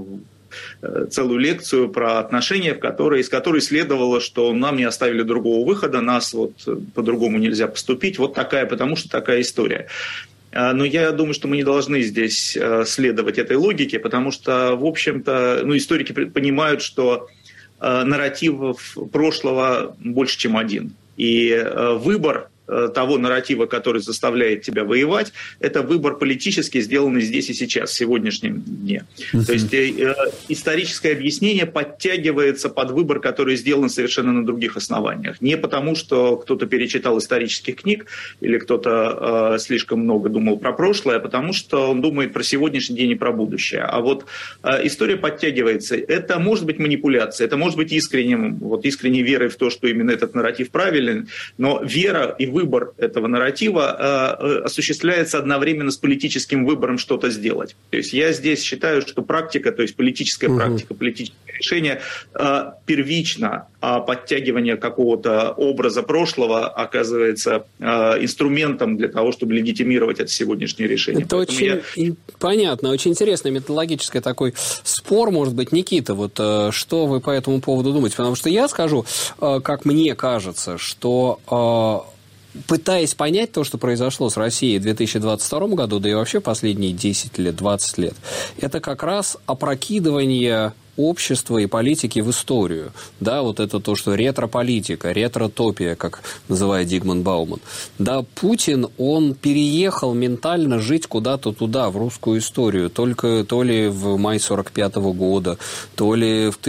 целую лекцию про отношения, из которой следовало, что нам не оставили другого выхода, нас вот по-другому нельзя поступить. Вот такая, потому что такая история. Но я думаю, что мы не должны здесь следовать этой логике, потому что, в общем-то, историки понимают, что нарративов прошлого больше, чем один. И выбор того нарратива, который заставляет тебя воевать, это выбор политический, сделанный здесь и сейчас, в сегодняшнем дне. То есть историческое объяснение подтягивается под выбор, который сделан совершенно на других основаниях. Не потому, что кто-то перечитал исторических книг или кто-то слишком много думал про прошлое, а потому что он думает про сегодняшний день и про будущее. А вот история подтягивается. Это может быть манипуляция, это может быть искренней верой в то, что именно этот нарратив правилен, но вера и выбор этого нарратива осуществляется одновременно с политическим выбором что-то сделать. То есть я здесь считаю, что практика, то есть политическая практика, политическое решение первично, а подтягивание какого-то образа прошлого оказывается инструментом для того, чтобы легитимировать это сегодняшнее решение. Это очень понятно, очень интересный методологический такой спор, может быть. Никита, вот что вы по этому поводу думаете? Потому что я скажу, как мне кажется, что... пытаясь понять то, что произошло с Россией в 2022 году, да и вообще последние 10 лет, 20 лет, это как раз опрокидывание общества и политики в историю. Да, вот это то, что ретрополитика, ретротопия, как называет Зигмунд Бауман. Да, Путин, он переехал ментально жить куда-то туда, в русскую историю, только то ли в мае 1945 года, то ли в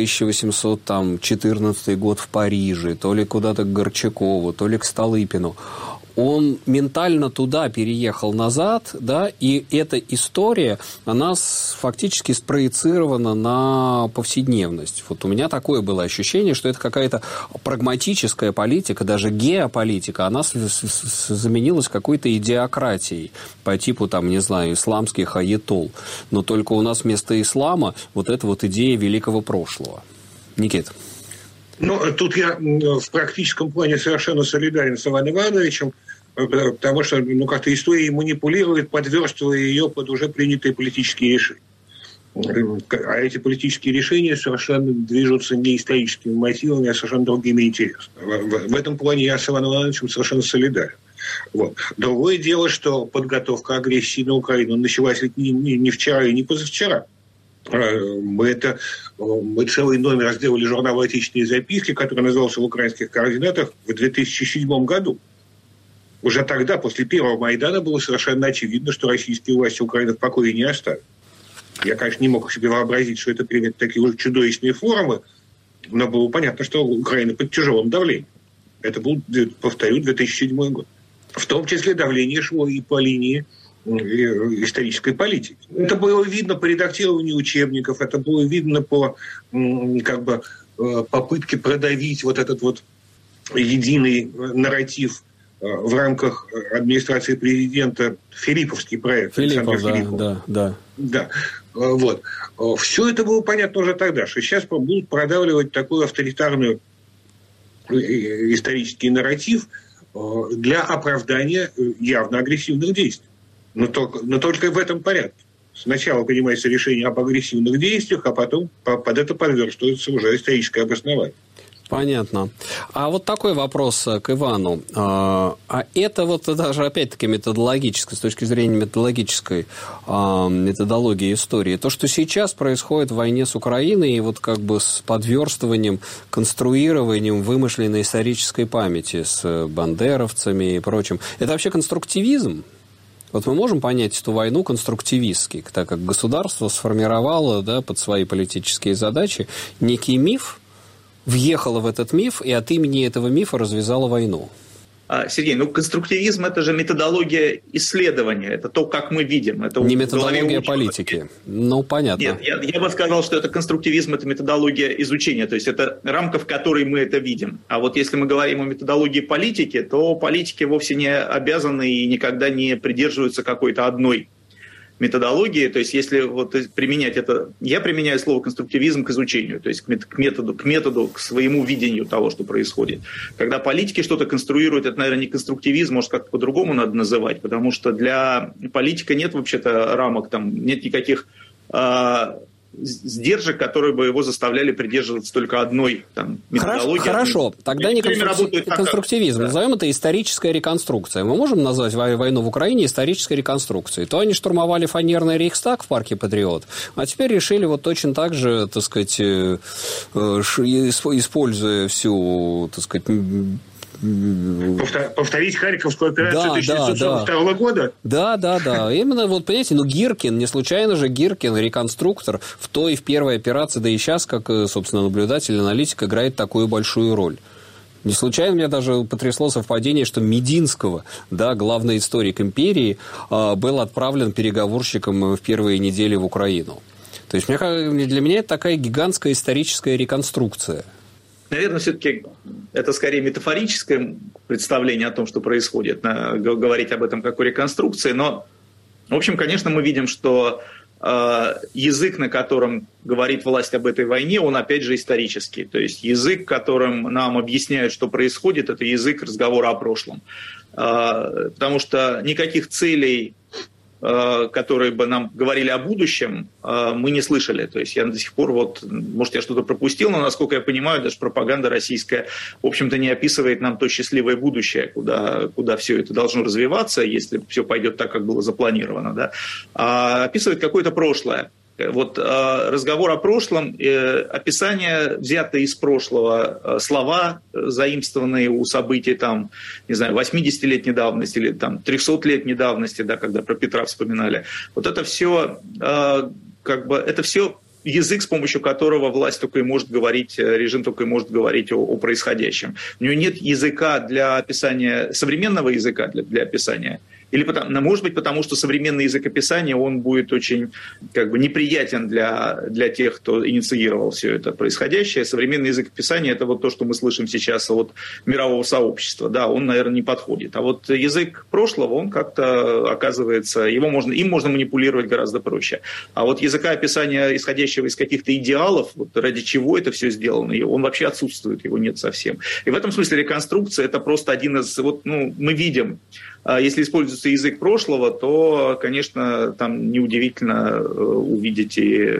1814 год в Париже, то ли куда-то к Горчакову, то ли к Столыпину. Он ментально туда переехал назад, да, и эта история, она фактически спроецирована на повседневность. Вот у меня такое было ощущение, что это какая-то прагматическая политика, даже геополитика, она заменилась какой-то идеократией по типу, там, не знаю, исламских аятол. Но только у нас вместо ислама вот эта вот идея великого прошлого. Никита. Ну, тут я в практическом плане совершенно солидарен с Иваном Ивановичем, потому что как-то история манипулирует, подверстывая ее под уже принятые политические решения. А эти политические решения совершенно движутся не историческими мотивами, а совершенно другими интересами. В этом плане я с Иваном Ивановичем совершенно солидарен. Вот. Другое дело, что подготовка агрессии на Украину началась не вчера и не позавчера. Мы целый номер сделали журнала «Отечественные записки», который назывался «В украинских координатах» в 2007 году. Уже тогда, после первого Майдана, было совершенно очевидно, что российские власти Украины в покое не оставят. Я, конечно, не мог себе вообразить, что это примет такие чудовищные формы, но было понятно, что Украина под тяжелым давлением. Это был, повторю, 2007 год. В том числе давление шло и по линии исторической политики. Это было видно по редактированию учебников, это было видно по попытке продавить вот этот вот единый нарратив в рамках администрации президента, филипповский проект. Филиппов. Да. Вот. Все это было понятно уже тогда, что сейчас будут продавливать такой авторитарный исторический нарратив для оправдания явно агрессивных действий. Но только в этом порядке. Сначала принимается решение об агрессивных действиях, а потом под это подверстывается уже историческое обоснование. Понятно. А вот такой вопрос к Ивану. А это вот даже опять-таки методологически, с точки зрения методологической методологии истории, то, что сейчас происходит в войне с Украиной, и вот как бы с подверстыванием, конструированием вымышленной исторической памяти с бандеровцами и прочим, это вообще конструктивизм? Вот мы можем понять эту войну конструктивистски, так как государство сформировало, да, под свои политические задачи некий миф, въехало в этот миф и от имени этого мифа развязало войну. Сергей, конструктивизм – это же методология исследования, это то, как мы видим. Это не методология политики. Понятно. Нет, я бы сказал, что это конструктивизм – это методология изучения, то есть это рамка, в которой мы это видим. А вот если мы говорим о методологии политики, то политики вовсе не обязаны и никогда не придерживаются какой-то одной методологии, то есть если вот применять это, я применяю слово конструктивизм к изучению, то есть к методу, к своему видению того, что происходит. Когда политики что-то конструируют, это, наверное, не конструктивизм, может, как-то по-другому надо называть, потому что для политика нет вообще-то рамок, там нет никаких сдержек, которые бы его заставляли придерживаться только одной методологии. Хорошо. Тогда не конструктивизм. Назовем это историческая реконструкция. Мы можем назвать войну в Украине исторической реконструкцией. То они штурмовали фанерный Рейхстаг в парке Патриот, а теперь решили вот точно так же, так сказать, используя всю, так сказать, повторить Харьковскую операцию 1942 года? Да. Именно, вот, понимаете, Гиркин, не случайно же Гиркин, реконструктор, в той и в первой операции, да и сейчас, как, собственно, наблюдатель, аналитик, играет такую большую роль. Не случайно меня даже потрясло совпадение, что Мединского, да, главный историк империи, был отправлен переговорщиком в первые недели в Украину. То есть для меня это такая гигантская историческая реконструкция. Наверное, все-таки это скорее метафорическое представление о том, что происходит, говорить об этом как о реконструкции. Но, в общем, конечно, мы видим, что язык, на котором говорит власть об этой войне, он опять же исторический. То есть язык, которым нам объясняют, что происходит, это язык разговора о прошлом. Потому что никаких целей, которые бы нам говорили о будущем, мы не слышали. То есть я до сих пор, может, я что-то пропустил, но, насколько я понимаю, даже пропаганда российская, в общем-то, не описывает нам то счастливое будущее, куда все это должно развиваться, если все пойдет так, как было запланировано, да, а описывает какое-то прошлое. Вот разговор о прошлом, описание, взятые из прошлого, слова, заимствованные у событий, 80-летней давности или 300-летней давности, да, когда про Петра вспоминали. Вот это все, это все язык, с помощью которого власть только и может говорить, режим только и может говорить о происходящем. У него нет языка для описания, современного языка для описания. Или может быть, потому что современный язык описания, он будет очень неприятен для тех, кто инициировал все это происходящее. Современный язык описания – это вот то, что мы слышим сейчас от мирового сообщества. Да, он, наверное, не подходит. А вот язык прошлого, он как-то оказывается, им можно манипулировать гораздо проще. А вот языка описания, исходящего из каких-то идеалов, ради чего это все сделано, он вообще отсутствует, его нет совсем. И в этом смысле реконструкция – это просто один из… мы видим, если используется язык прошлого, то, конечно, там неудивительно увидеть и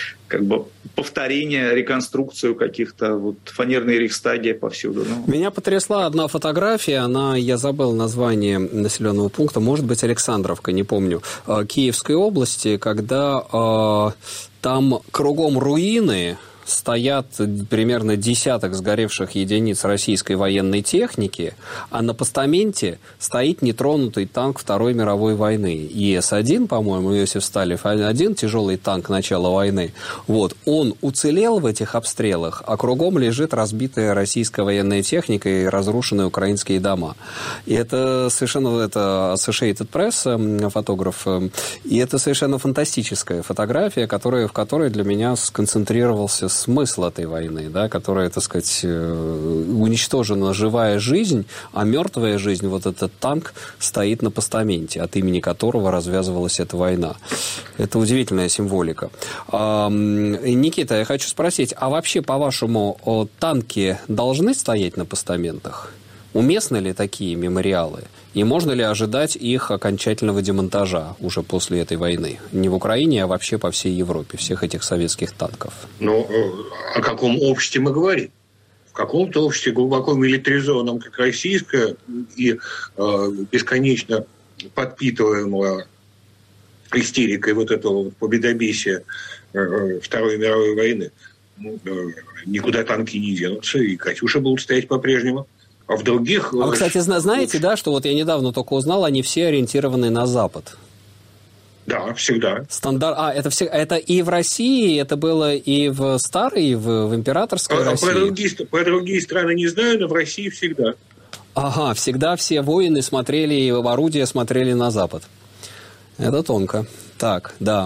повторение, реконструкцию каких-то фанерные рейхстаги повсюду. Меня потрясла одна фотография, я забыл название населенного пункта, может быть, Александровка, не помню, Киевской области, когда там кругом руины, стоят примерно десяток сгоревших единиц российской военной техники, а на постаменте стоит нетронутый танк Второй мировой войны. ИС-1, по-моему, Иосиф Сталин, один тяжелый танк начала войны. Он уцелел в этих обстрелах, а кругом лежит разбитая российская военная техника и разрушенные украинские дома. И это совершенно, это Associated Press, фотограф, и это совершенно фантастическая фотография, в которой для меня сконцентрировался смысл этой войны, да, которая, так сказать, уничтожена живая жизнь, а мертвая жизнь, этот танк стоит на постаменте, от имени которого развязывалась эта война. Это удивительная символика. Никита, я хочу спросить, а вообще, по-вашему, танки должны стоять на постаментах? Уместны ли такие мемориалы? И можно ли ожидать их окончательного демонтажа уже после этой войны? Не в Украине, а вообще по всей Европе, всех этих советских танков. О каком обществе мы говорим? В каком-то обществе глубоко милитаризованном, как российское, и бесконечно подпитываемого истерикой этого победобесия Второй мировой войны, никуда танки не денутся, и «Катюши» будут стоять по-прежнему. А в других... А вы, кстати, знаете, да, что вот я недавно только узнал, они все ориентированы на Запад? Да, всегда. Это и в России, это было и в старой, и в императорской России? Про другие страны не знаю, но в России всегда. Ага, всегда все воины смотрели, и орудия смотрели на Запад. Это тонко. Так, да.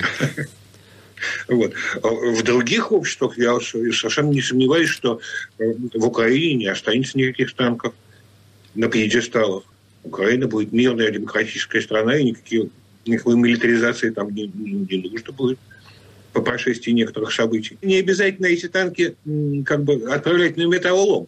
Вот. В других обществах я совершенно не сомневаюсь, что в Украине не останется никаких танков на пьедесталах. Украина будет мирная демократическая страна, и никакой милитаризации там не нужно будет по прошествии некоторых событий. Не обязательно эти танки отправлять на металлолом.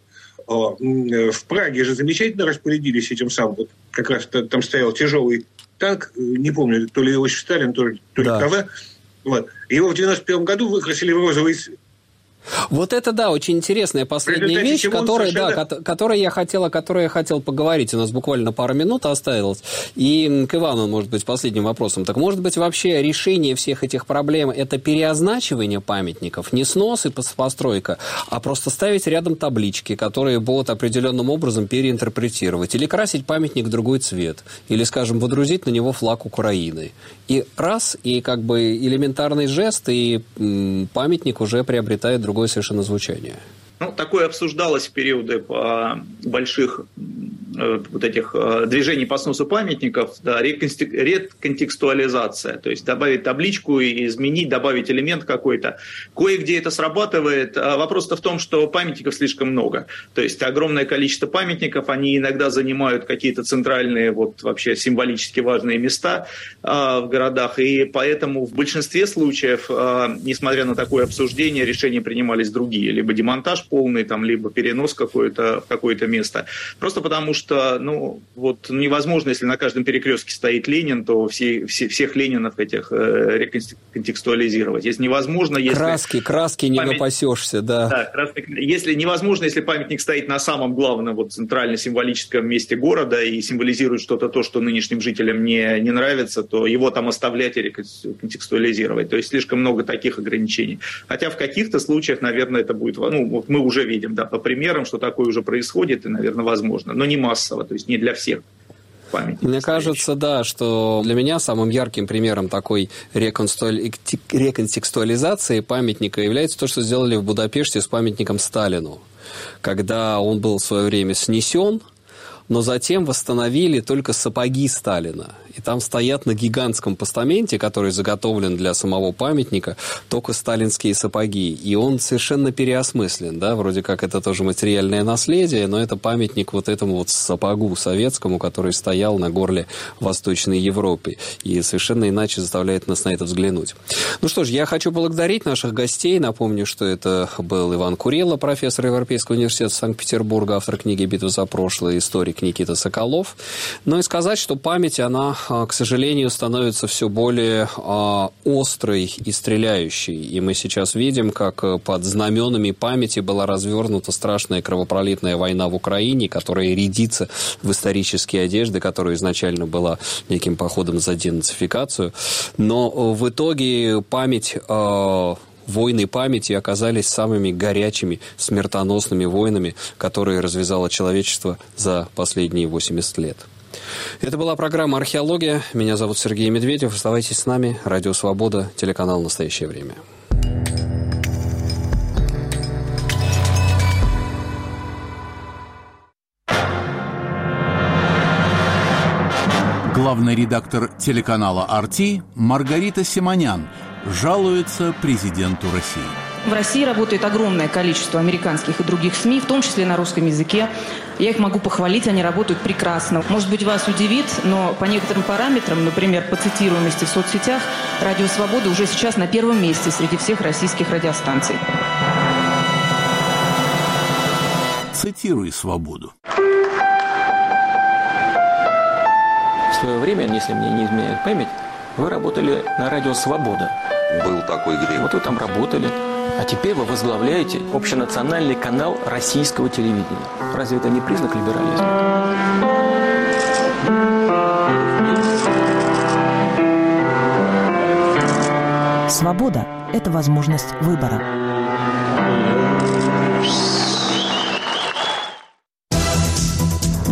В Праге же замечательно распорядились этим самым. Вот как раз там стоял тяжелый танк, не помню, то ли Иосиф Сталин, то ли КВ. Вот. Его в 1991 году выкрасили в розовый цвет. Вот это, да, очень интересная последняя вещь, о которой я хотел поговорить. У нас буквально пару минут осталось. И к Ивану, может быть, последним вопросом. Так, может быть, вообще решение всех этих проблем – это переозначивание памятников, не снос и постройка, а просто ставить рядом таблички, которые будут определенным образом переинтерпретировать, или красить памятник в другой цвет, или, скажем, водрузить на него флаг Украины. И элементарный жест, и памятник уже приобретает другое совершенно звучание. Такое обсуждалось в периоды больших движений по сносу памятников, да, реконтекстуализация, то есть добавить табличку, изменить, добавить элемент какой-то. Кое-где это срабатывает. Вопрос-то в том, что памятников слишком много. То есть огромное количество памятников, они иногда занимают какие-то центральные, вообще символически важные места в городах, и поэтому в большинстве случаев, несмотря на такое обсуждение, решения принимались другие. Либо демонтаж полный, либо перенос в какое-то место. Просто потому что невозможно, если на каждом перекрестке стоит Ленин, то всех Ленинов этих реконтекстуализировать. Если невозможно, если... Краски не напасешься, да. Да, невозможно, если памятник стоит на самом главном, центрально-символическом месте города и символизирует что-то, что нынешним жителям не нравится, то его там оставлять и реконтекстуализировать. То есть слишком много таких ограничений. Хотя в каких-то случаях, наверное, это будет... мы уже видим, да, по примерам, что такое уже происходит, и, наверное, возможно, но не массово, то есть не для всех памятников. Мне кажется, да, что для меня самым ярким примером такой реконтекстуализации памятника является то, что сделали в Будапеште с памятником Сталину, когда он был в свое время снесен, но затем восстановили только сапоги Сталина. И там стоят на гигантском постаменте, который заготовлен для самого памятника, только сталинские сапоги. И он совершенно переосмыслен, да, вроде как это тоже материальное наследие, но это памятник этому сапогу советскому, который стоял на горле Восточной Европы. И совершенно иначе заставляет нас на это взглянуть. Ну что ж, я хочу благодарить наших гостей. Напомню, что это был Иван Курило, профессор Европейского университета Санкт-Петербурга, автор книги «Битва за прошлое», историк Никита Соколов. Ну и сказать, что память, она, к сожалению, становится все более острой и стреляющей. И мы сейчас видим, как под знаменами памяти была развернута страшная кровопролитная война в Украине, которая рядится в исторические одежды, которая изначально была неким походом за денацификацию. Но в итоге войны памяти оказались самыми горячими, смертоносными войнами, которые развязало человечество за последние 80 лет. Это была программа «Археология». Меня зовут Сергей Медведев. Оставайтесь с нами. Радио «Свобода», телеканал «Настоящее время». Главный редактор телеканала «Арти» Маргарита Симонян жалуется президенту России. В России работает огромное количество американских и других СМИ, в том числе на русском языке. Я их могу похвалить, они работают прекрасно. Может быть, вас удивит, но по некоторым параметрам, например, по цитируемости в соцсетях, «Радио Свобода» уже сейчас на первом месте среди всех российских радиостанций. Цитируй «Свободу». В свое время, если мне не изменяет память, вы работали на радио «Свобода». Был такой грех. Вот вы там работали. А теперь вы возглавляете общенациональный канал российского телевидения. Разве это не признак либерализма? Свобода – это возможность выбора.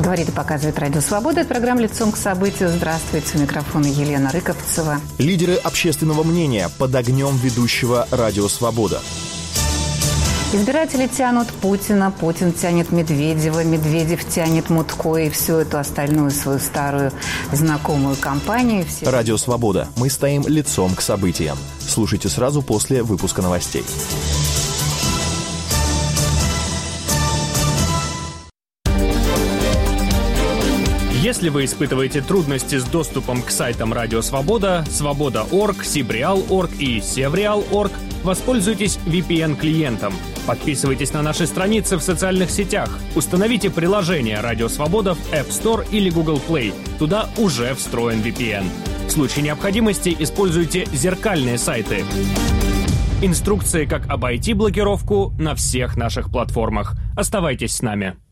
Говорит и показывает Радио Свобода. Это программа «Лицом к событию». Здравствуйте, у микрофона Елена Рыковцева. Лидеры общественного мнения под огнем ведущего Радио Свобода. Избиратели тянут Путина, Путин тянет Медведева, Медведев тянет Мутко и всю эту остальную свою старую знакомую компанию. Радио Свобода. Мы стоим лицом к событиям. Слушайте сразу после выпуска новостей. Если вы испытываете трудности с доступом к сайтам Радио Свобода, Свобода.орг, Сибреал.орг и Севреал.орг, воспользуйтесь VPN-клиентом. Подписывайтесь на наши страницы в социальных сетях. Установите приложение Радио Свобода в App Store или Google Play. Туда уже встроен VPN. В случае необходимости используйте зеркальные сайты. Инструкции, как обойти блокировку, на всех наших платформах. Оставайтесь с нами.